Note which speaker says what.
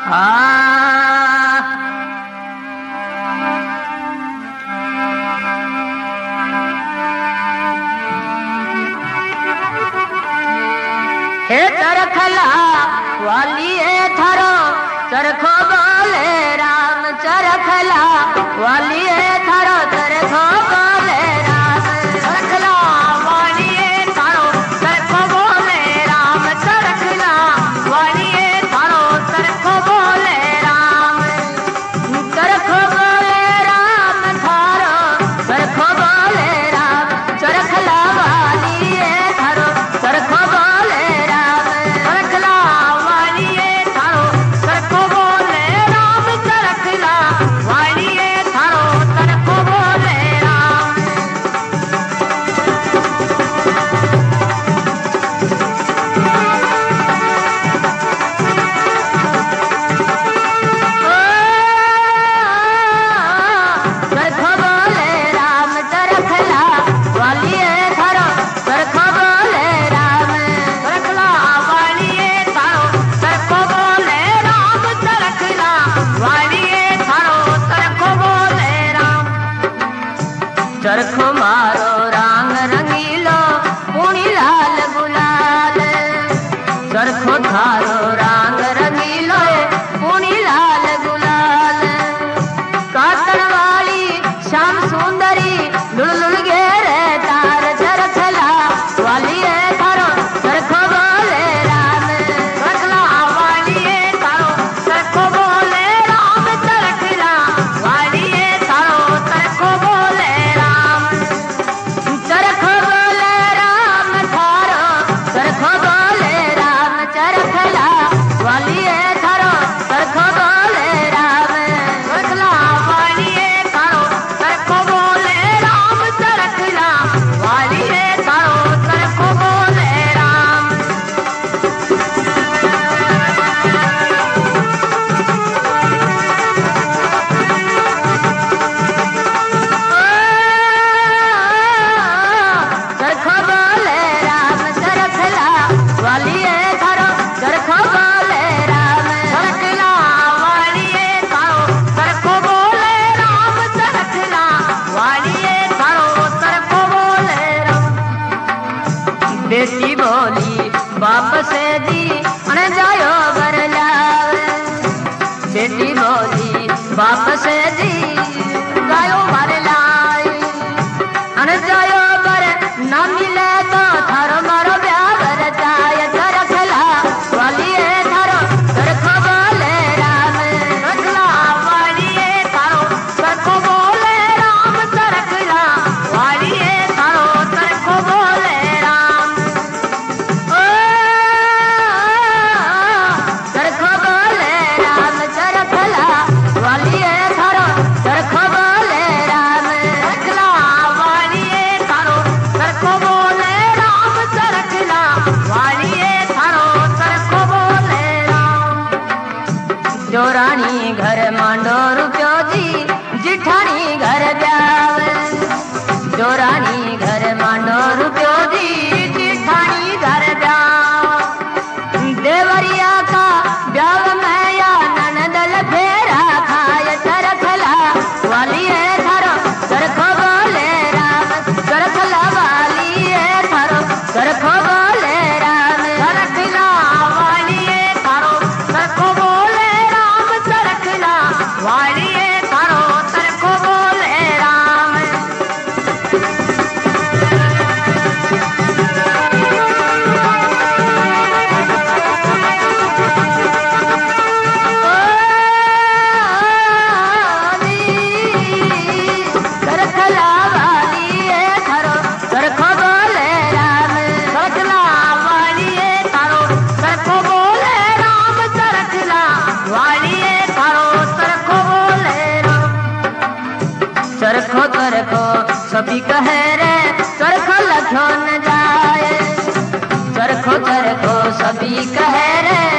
Speaker 1: हे चरखला वाली थारो चरखो बोले राम चरखला वाली थारो चरखो बोले राम चरखला वाली थारो चरखो बोले राम चरखला वाली थारो चरखो बोले राम चरखो बोले राम थारो चरखो बोले राम चरखला वाली थारो चरखो बोले चरखो मारो रंग रंगीलो पूनी लाल गुलाल चरखो थारो रंग रंगीलो पूनी लाल गुलाल काटन वाली श्याम सुंदरी लुल लुल घेरे तार चरखला वाली थारो चरखो बोले राम चरखला वाली थारो चरखो बोले राम चरखला वाली थारो चरखो बोले चरखो बोले राम थारो चरखो बोले राम चरखला वाली थारो चरखो बोले राम चरखला वाली थारो चरखो बोले राम चरखला वाली थारो चरखो बोले राम चरखो बोले राम चरखला वाली थारो चरखो बोले राम चरखला वाली थारो चरखो बोले राम चरखला वाली थारो चरखो बोले राम बेटी बोली बाप से दी अन जायो बर लावे बेटी बोली बाप से दी जायो बर लाई अन जायो बर ना मिले तो थारो मारो ब्याह जाय चरखला वाली थारो चरखो बोले राम चरखला वाली थारो चरखो बोले राम चरखला वाली थारो चरखो बोले राम चरखो बोले राम चरखला वाली थारो चरखो बोले राम चरखला वाली थारो चरखो बोले राम चरखला वाली थारो चरखो बोले राम जो रानी घर मांडो रुपयो जी जिठानी घर जावे जो रानी घर मांडो रुपयो जी जिठानी घर जाओ देवरिया का ब्याव में या ननदल फेरा खाए चरखला वाली थारो चरखो बोले राम चरखला वाली थारो चरखो बोले राम चरखला वाली थारो चरखो बोले राम चरखला वाली थारो चरखो बोले राम चरखला वाली थारो चरखो बोले राम चरखला वाली थारो चरखो बोले राम चरखला वाली थारो चरखो बोले राम चरखो चरखो सभी कहे रे चरखो लखो न जाए चरखो चरखो सभी कहे रे